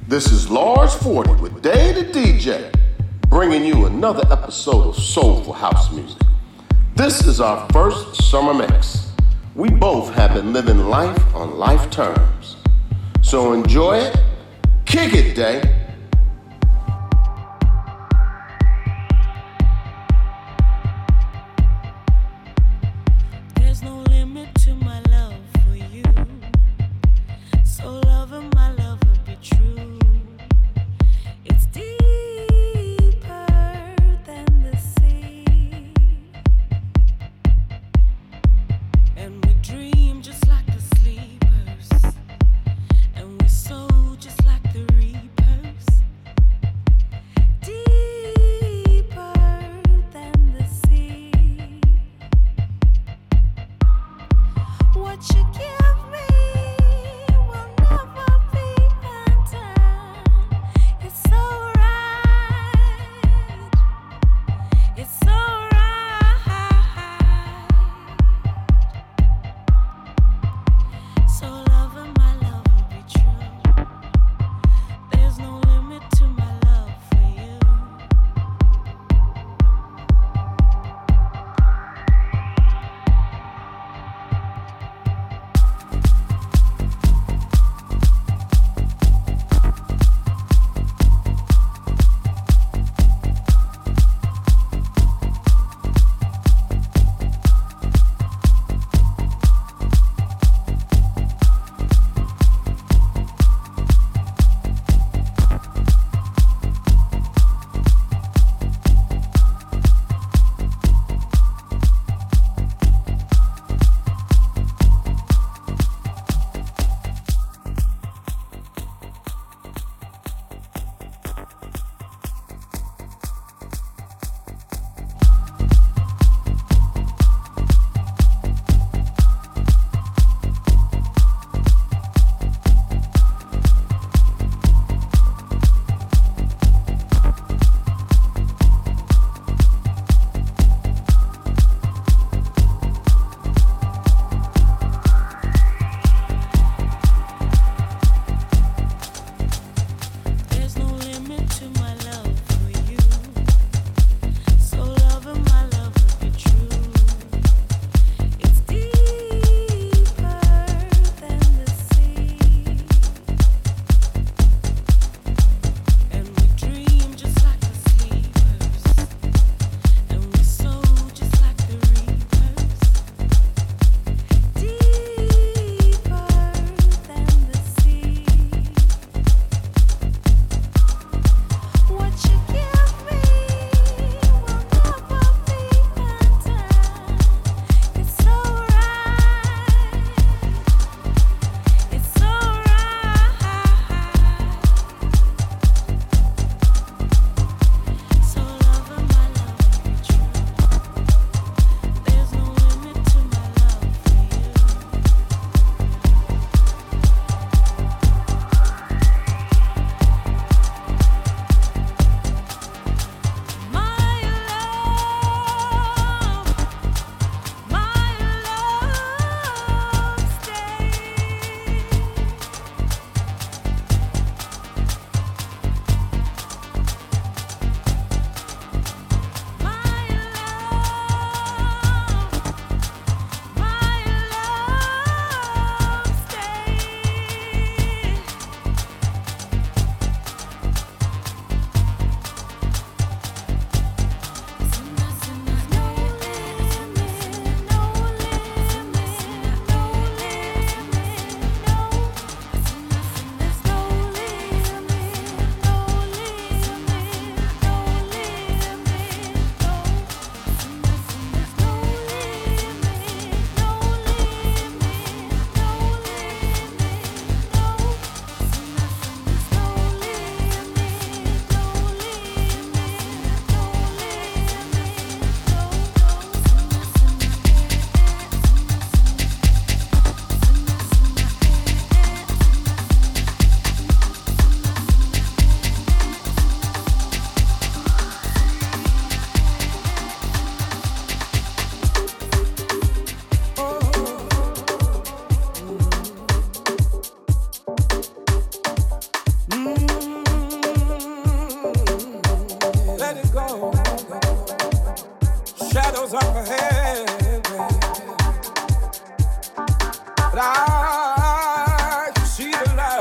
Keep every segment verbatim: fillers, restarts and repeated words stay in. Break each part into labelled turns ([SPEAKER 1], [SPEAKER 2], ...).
[SPEAKER 1] This is Lars forty with Day the D J, bringing you another episode of Soulful House Music. This is our first summer mix. We both have been living life on life terms. So enjoy it, kick it, Day.
[SPEAKER 2] Just like the reapers.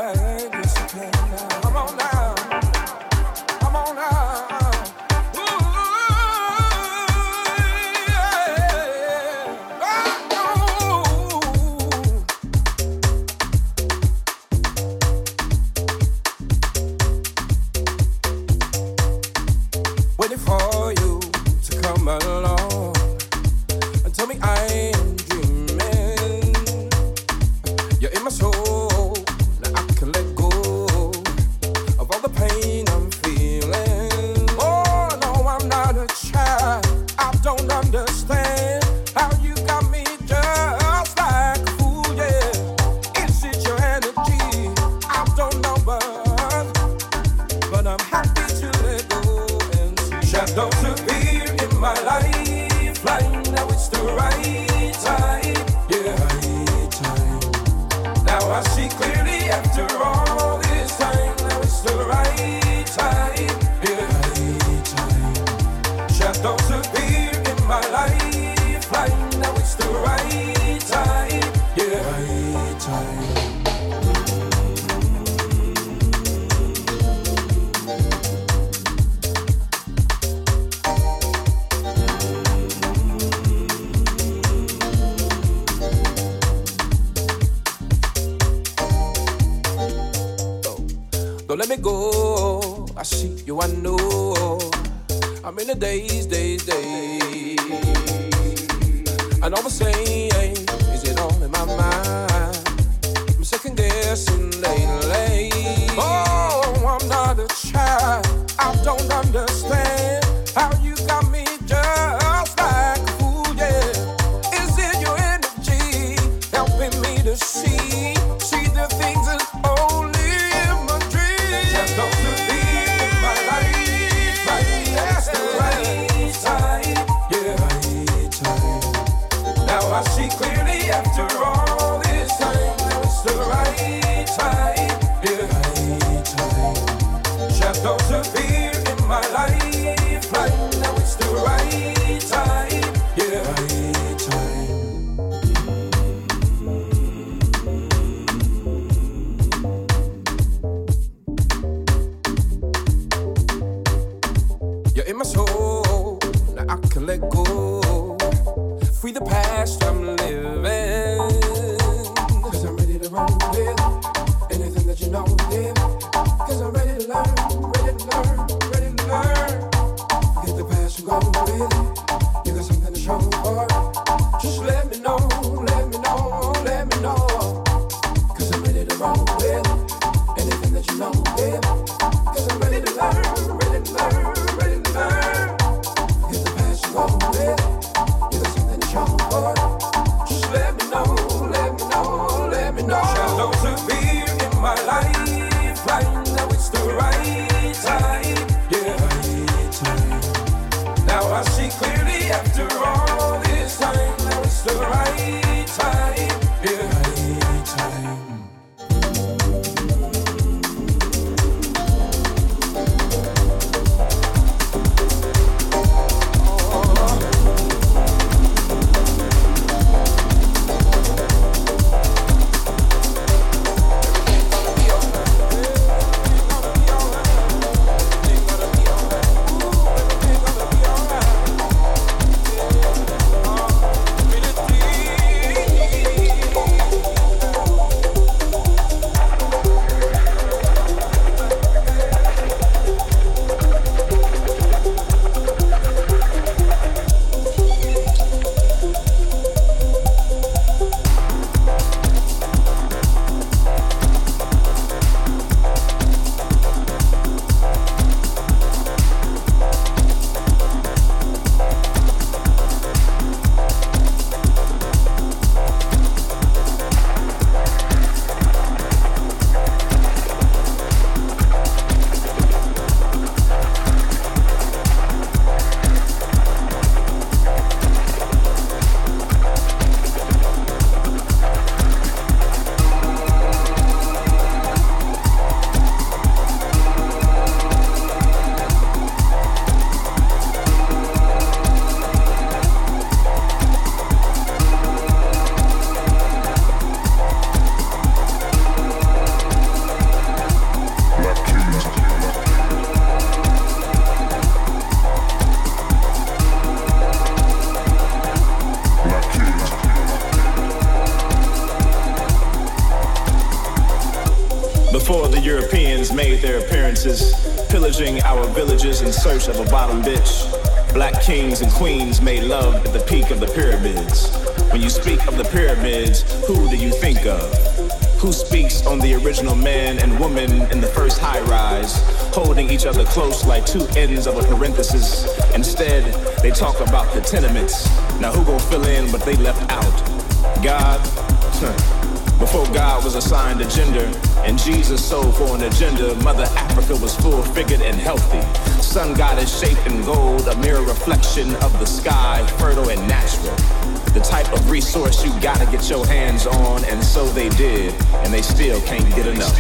[SPEAKER 2] Don't let me go. I see you, I know. I'm in the days, days, days. And all the same, is it all in my mind? I'm second guessing lately. Oh, I'm not a child. I don't understand how you got me just like a fool, yeah. Is it your energy helping me to see, see the things that only in my dreams? Just don't be in my life, right? That's the right side, yeah, right side. Now I see clearly after all this time, now it's the right time, yeah, right time. Shadows appear in my life, right now it's the right time, yeah, right time. You're in my soul, now I can let go. Free the past I'm living, cause I'm ready to run with anything that you know, yeah. Cause I'm ready to learn, ready to learn, ready to learn. Forget the past and go with it. You got something to show for it. Just let me know, let me know, let me know. Cause I'm ready to run with anything that you know, yeah. Cause I'm ready to learn, ready to learn, ready to learn. Forget the past and go with it. You got something to show for it. Just let me know, let me know, let me know. Shadows appear in my life, right now it's the right time, yeah, right time. Now I see clearly after all this time, now it's the right time, yeah, right time.
[SPEAKER 3] the Europeans made their appearances, pillaging our villages in search of a bottom bitch, black kings and queens made love at the peak of the pyramids. When you speak of the pyramids, who do you think of? Who speaks on the original man and woman in the first high-rise, holding each other close like two ends of a parenthesis? Instead, they talk about the tenements. Now who gon' fill in what they left out? God? Before God was assigned a gender, and Jesus sold for an agenda, Mother Africa was full-figured and healthy. Sun goddess shaped in gold, a mirror reflection of the sky, fertile and natural. The type of resource you gotta get your hands on, and so they did, and they still can't get enough.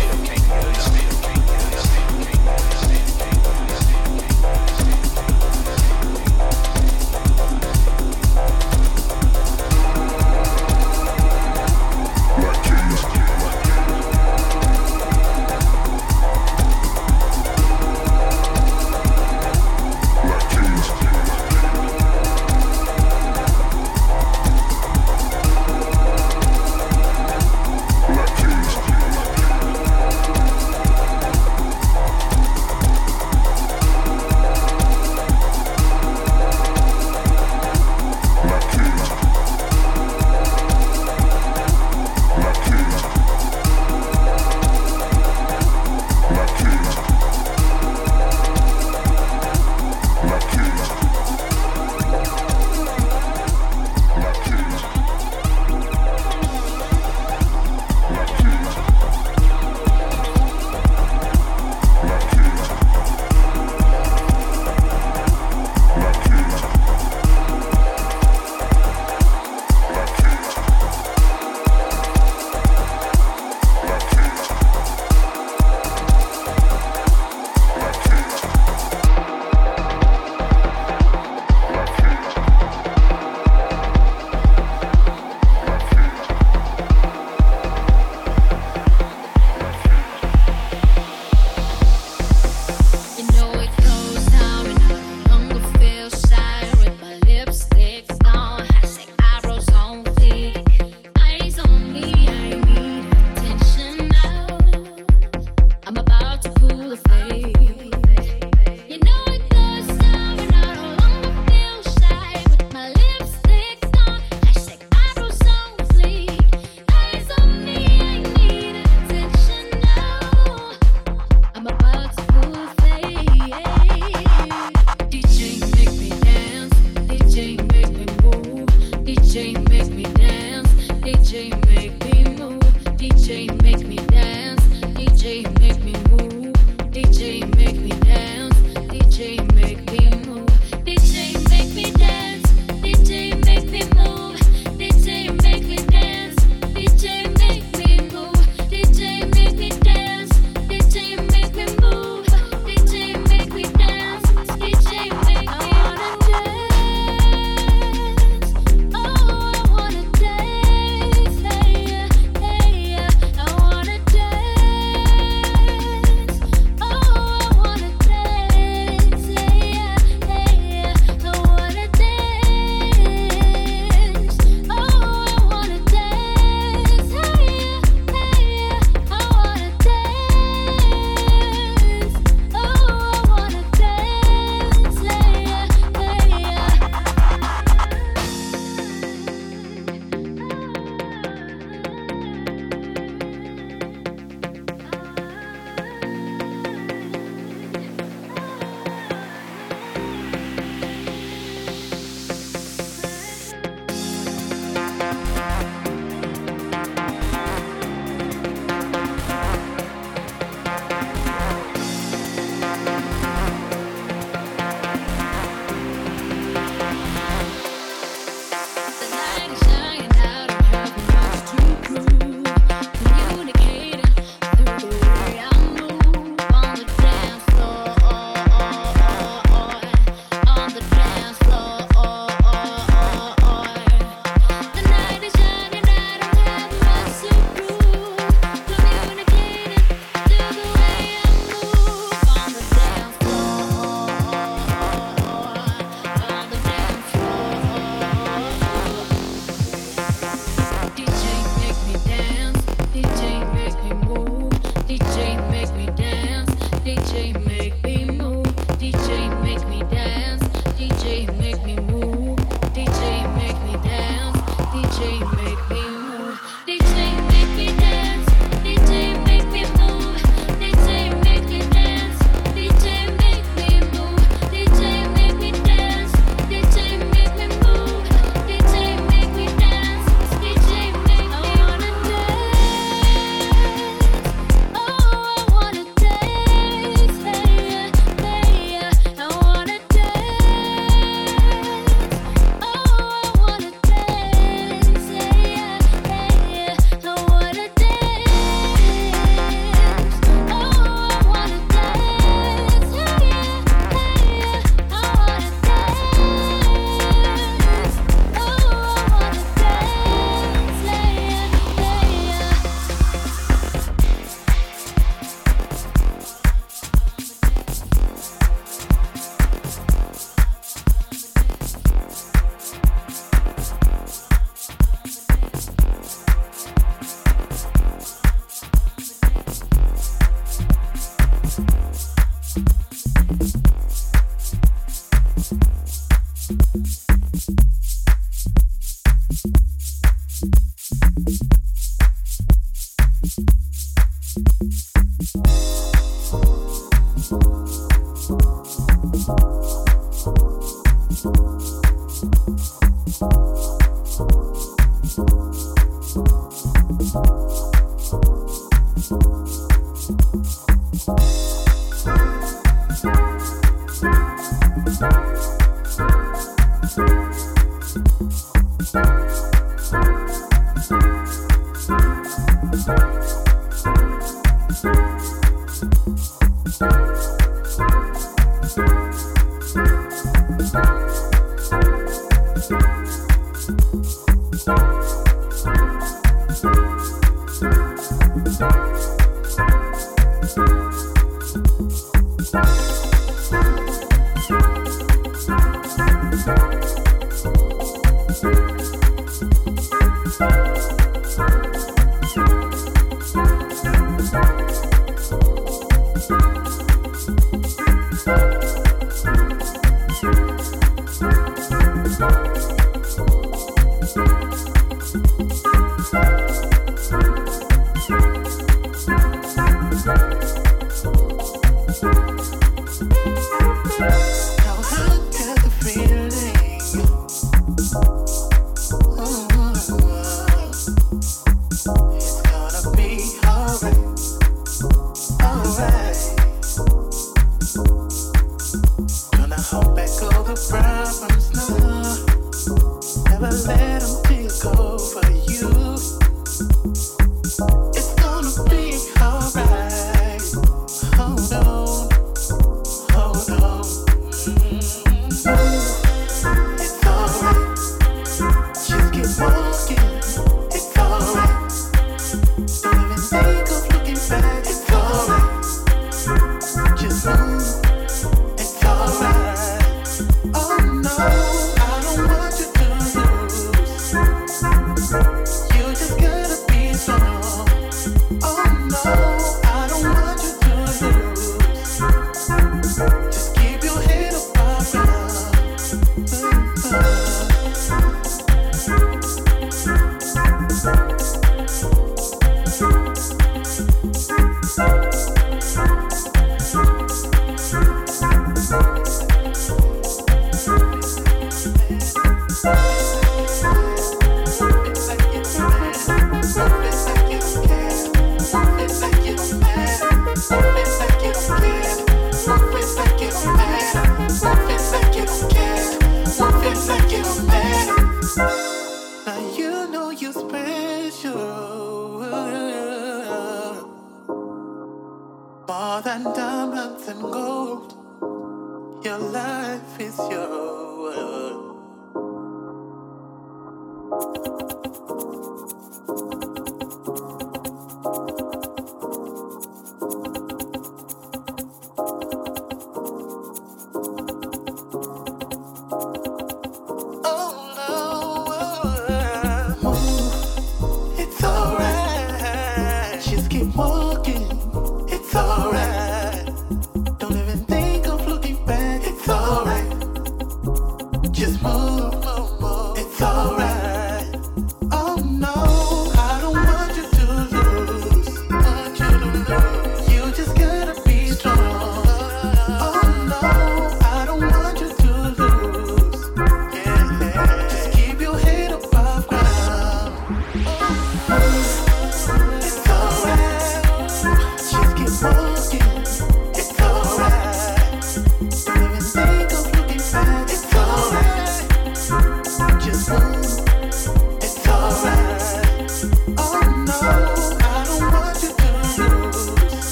[SPEAKER 4] Just move, move, move. It's alright.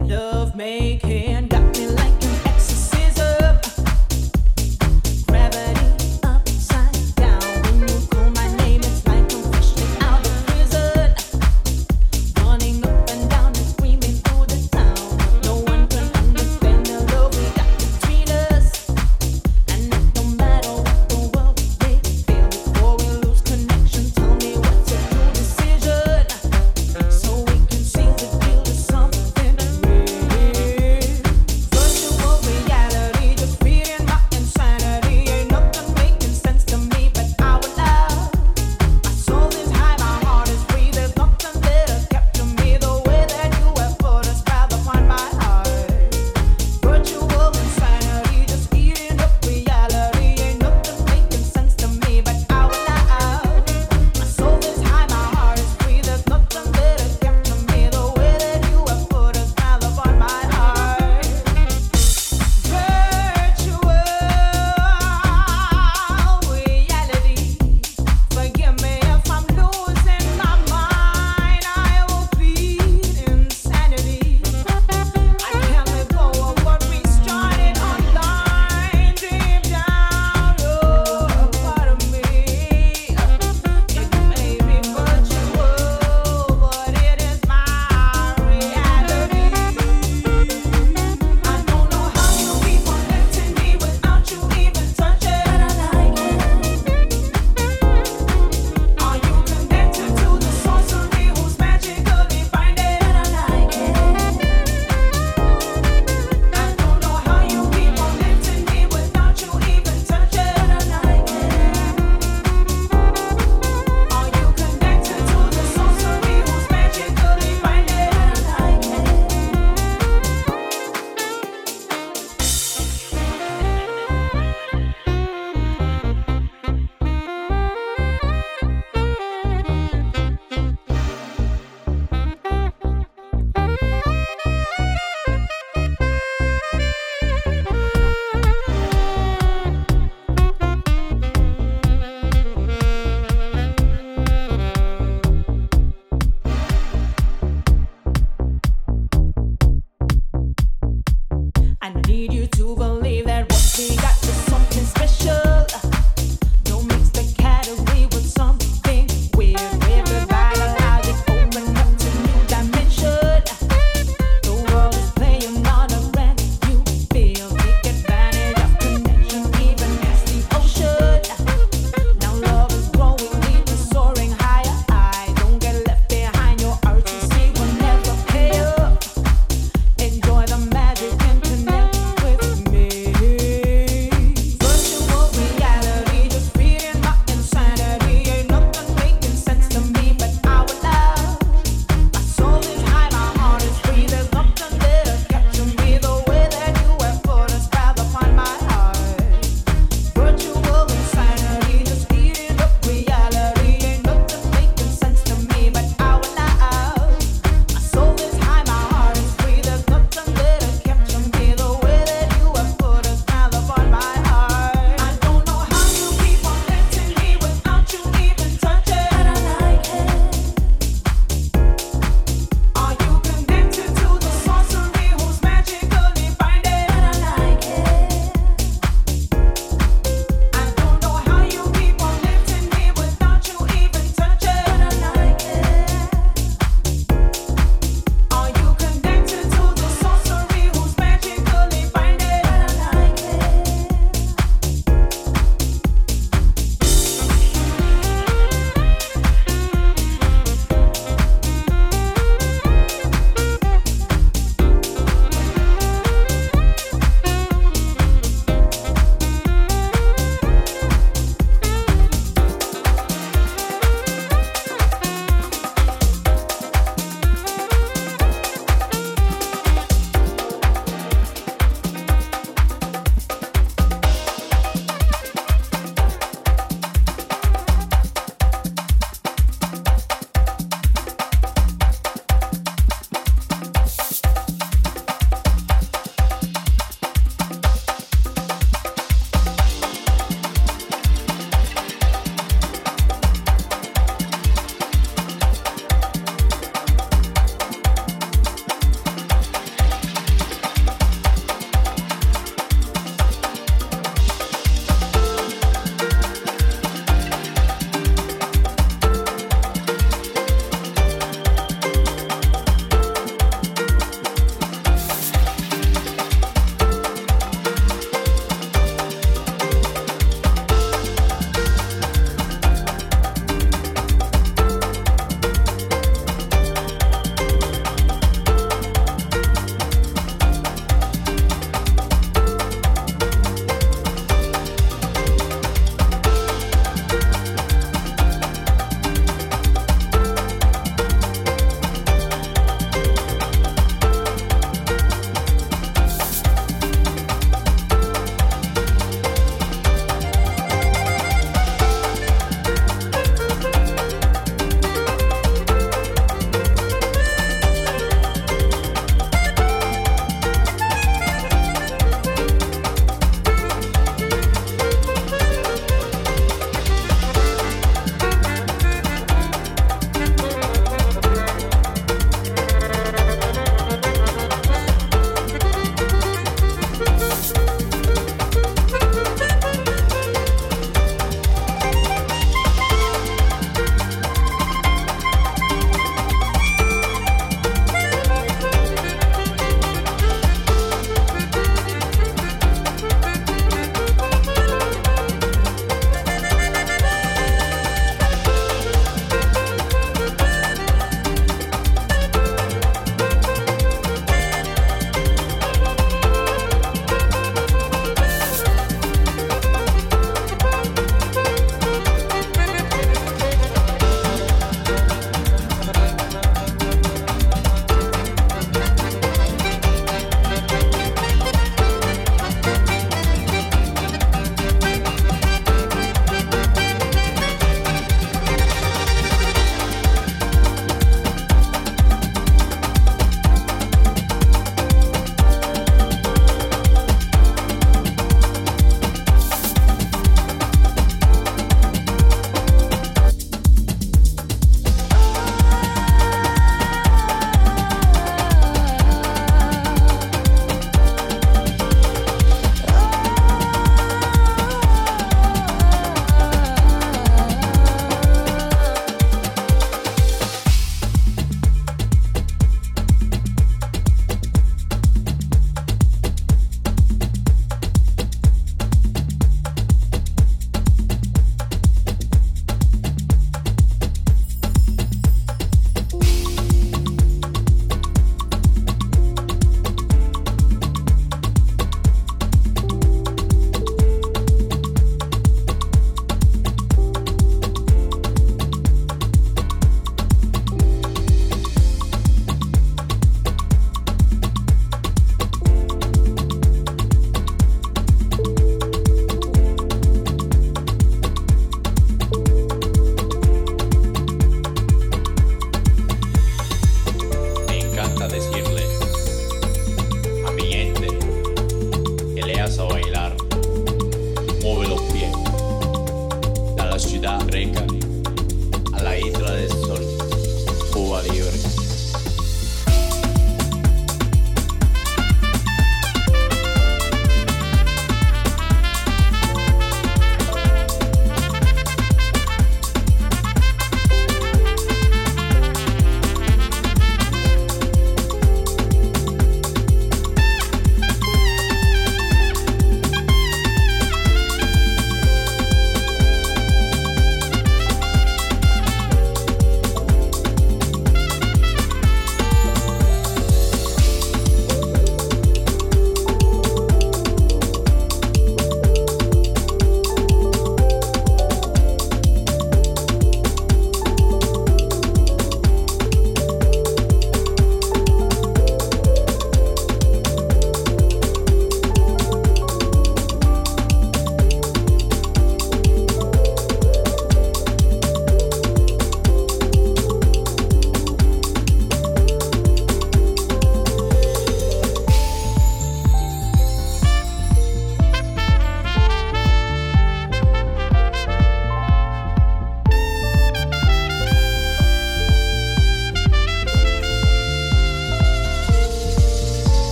[SPEAKER 4] So we can seal the deal to something real.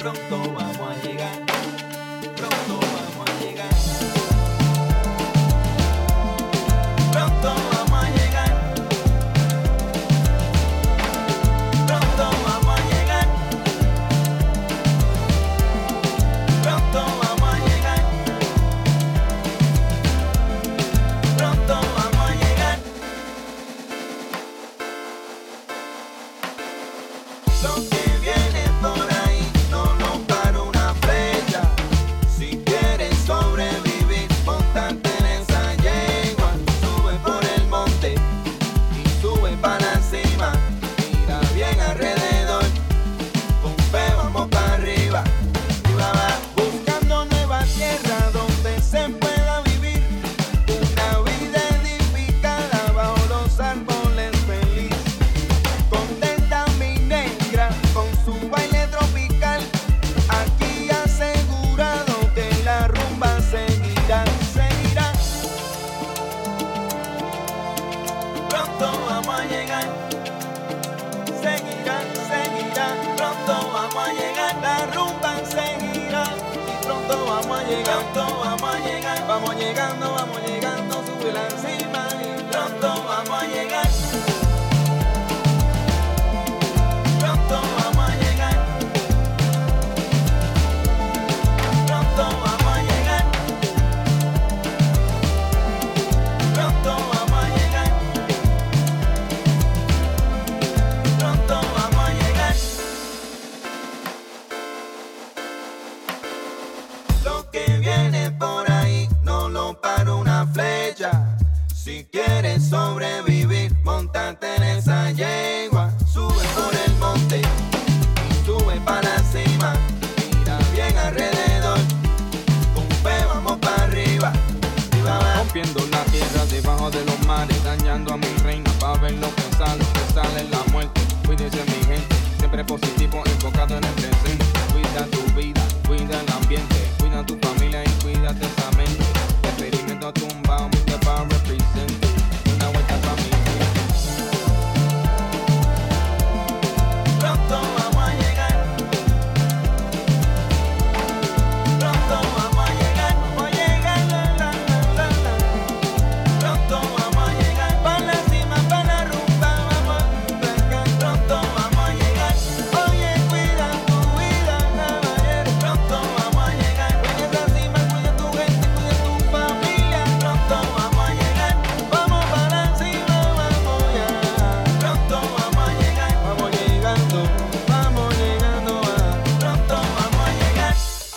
[SPEAKER 4] pronto vamos a llegar, pronto vamos a llegar, pronto vamos a llegar, pronto vamos a llegar, pronto vamos a llegar, pronto vamos a llegar. Lo que viene por ahí no nos para una flecha. Si quieres sobrevivir, montate en esa yegua. Sube por el monte y sube para la cima. Mira bien alrededor, con fe vamos para arriba. Arriba va, buscando nueva tierra donde se pueda vivir una vida edificada bajo los árboles feliz. Contenta mi negra con su baile tropical, aquí asegurado que la rumba seguirá, seguirá. Pronto vamos a llegar, seguirá, seguirá. Pronto vamos a llegar, la rumba seguirá. Y pronto vamos a llegar, pronto vamos a llegar. Vamos llegando, vamos llegando, sube la encima y pronto vamos a llegar. Pronto vamos a llegar, pronto vamos a llegar, pronto vamos a llegar, pronto vamos a llegar. Lo que viene por ahí no lo para una flecha. Si quieres sobrevivir, montate en esa yegua. Sube por el monte y sube para la cima. Mira bien alrededor, con fe vamos para arriba. Arriba va.
[SPEAKER 5] Rompiendo la tierra debajo de los mares, dañando a mi reina para ver lo que sale, que sale la muerte. Cuídense mi gente, siempre positivo, enfocado en el presente. Cuida tu vida, cuida el ambiente, cuida tu familia y cuídate esa mente. Experimento tumbado, mi para represent. Una vuelta para mi gente.
[SPEAKER 4] Pronto vamos a llegar, pronto vamos a llegar, vamos a llegar, la, la, la, la, la. Pronto vamos a llegar, para la cima, para la rumba, vamos a llegar. Pronto vamos a llegar, oye, cuida tu vida, caballero. Pronto vamos a llegar, en esa cima, cuida tu gente, cuida tu familia. Pronto vamos a llegar, vamos para encima, vamos ya. Pronto vamos a llegar, vamos llegando, vamos llegando, ah. Pronto vamos a llegar.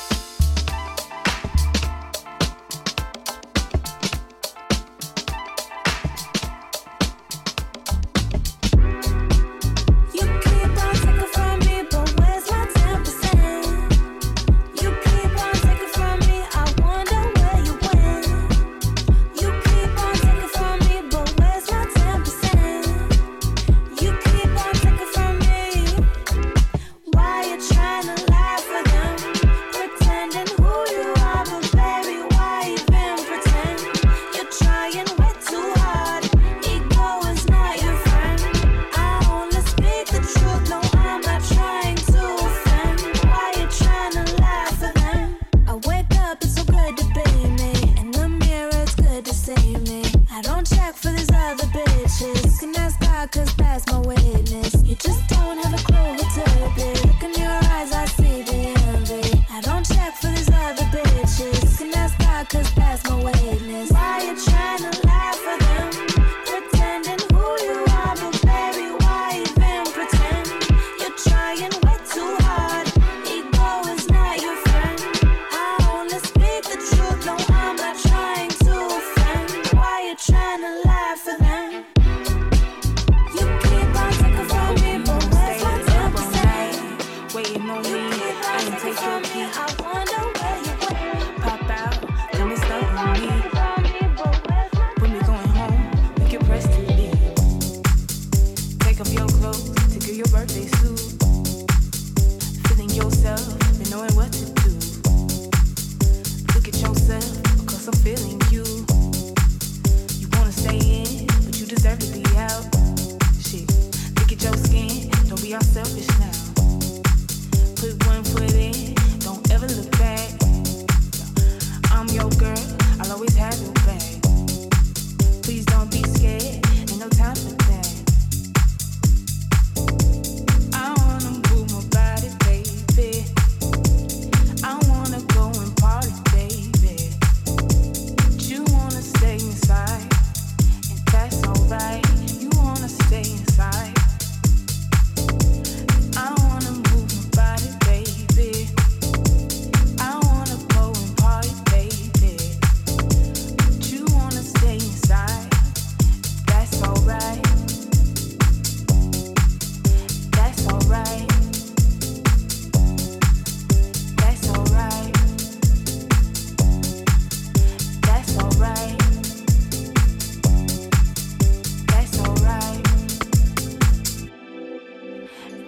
[SPEAKER 6] You keep on taking from me, but where's my ten percent? You keep on taking from me, I wonder where you went. You keep on taking from me, but where's my ten percent? You keep on taking from me. Why you trying to lie for them? Pretending who you are, but baby, why even pretend? You're trying way too hard. Ego is not your friend. I only speak the truth, no, I'm not trying to offend. Why you trying to lie for them? I wake up, it's so good to be me. In the mirror, it's good to see me. I don't check for these other bitches. You can ask God, cause that's my witness. You just don't have a clue who to be. Look in your eyes, I see the envy. I don't check for these other bitches. You can ask God, cause that's my witness. Why you trying to lie for them? Pretending who you are, but baby, why even pretend? You're trying way too hard. Ego is not your friend. I only speak the truth, no, I'm not trying to offend. Why you trying to lie for them? You keep on taking from me, but where's my ten percent?
[SPEAKER 7] Waiting on
[SPEAKER 6] You
[SPEAKER 7] me,
[SPEAKER 6] keep
[SPEAKER 7] I
[SPEAKER 6] on
[SPEAKER 7] ain't
[SPEAKER 6] taking
[SPEAKER 7] take
[SPEAKER 6] from
[SPEAKER 7] your
[SPEAKER 6] me,
[SPEAKER 7] key.
[SPEAKER 6] I wonder where you went.
[SPEAKER 7] Pop out, come and start on me.
[SPEAKER 6] From me, but where's my
[SPEAKER 7] When we going home, we can press T V. Take off your clothes to get your birthday suit. Feeling yourself and knowing what to do. Look at yourself, because I'm feeling you. You wanna stay in, but you deserve to be out. Shit, look at your skin, don't be all selfish now. Put one foot in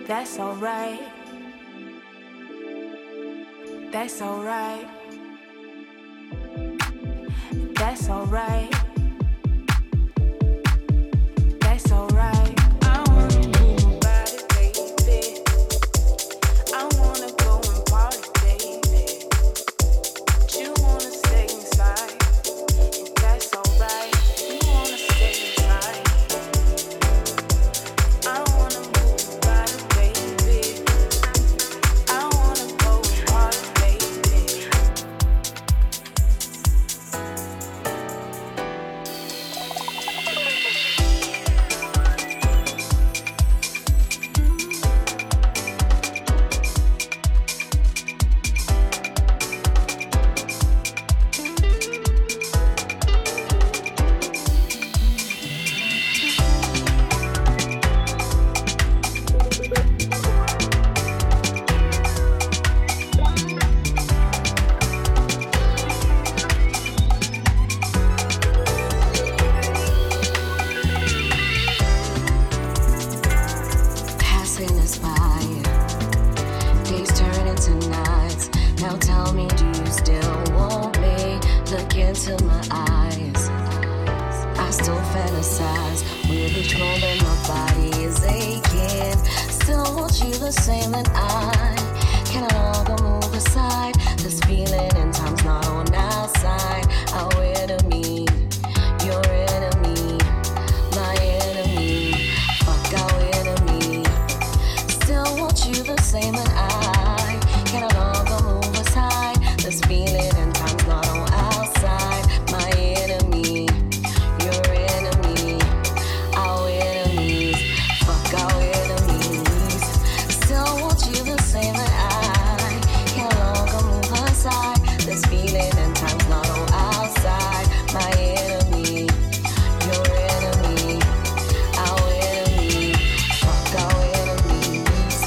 [SPEAKER 7] That's alright. That's alright. That's alright. That's alright. I wanna move my body, baby. I wanna go and party, baby. But you wanna stay inside, and that's alright. You wanna stay inside. I wanna move my body, baby. I wanna go and party, baby.
[SPEAKER 8] Passing us by, days turn into nights. Now tell me, do you still want me? Look into my eyes. I still fantasize with each moment my body is aching. Still want you the same, and I cannot longer move aside. This feeling in time's not on our side. Our enemy, your enemy, my enemy. Fuck our enemy. Still want you the same, and I cannot longer move aside. This feeling and time's not on our side. My enemy, your enemy, our enemies. Fuck our enemies. Still want you the same, and I cannot longer move aside. This feeling and time's not on our side. My enemy, your enemy, our enemy. Fuck our enemies.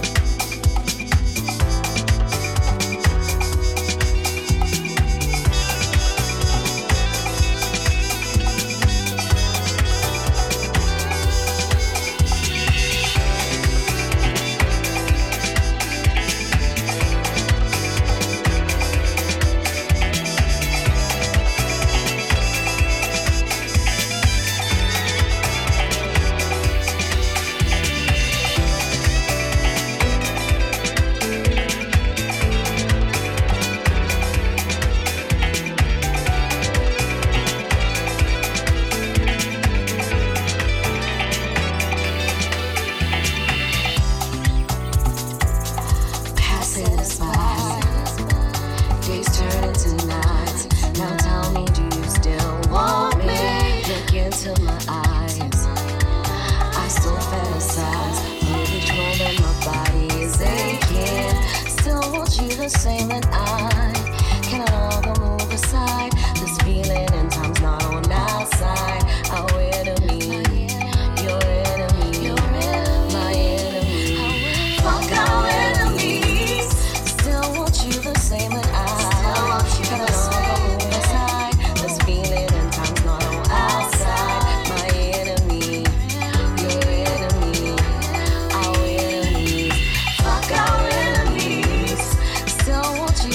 [SPEAKER 8] Passing us by, days turn into nights. Now tell me, do you still want me? Look into my eyes. I still fantasize with each moment my body is aching. Still want you the same, and I cannot longer move aside. This feeling and time's not on our side. Our enemy, your enemy, my enemy. Fuck our enemies. Still want you the same, and I cannot longer move aside. This feeling and time's not on our side. My enemy, your enemy, our enemies. Fuck our enemies. Still want you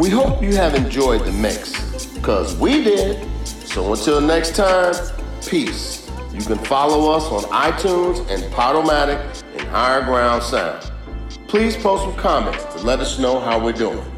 [SPEAKER 1] We hope you have enjoyed the mix, because we did. So until next time, peace. You can follow us on iTunes and Podomatic and Higher Ground Sound. Please post some comments to let us know how we're doing.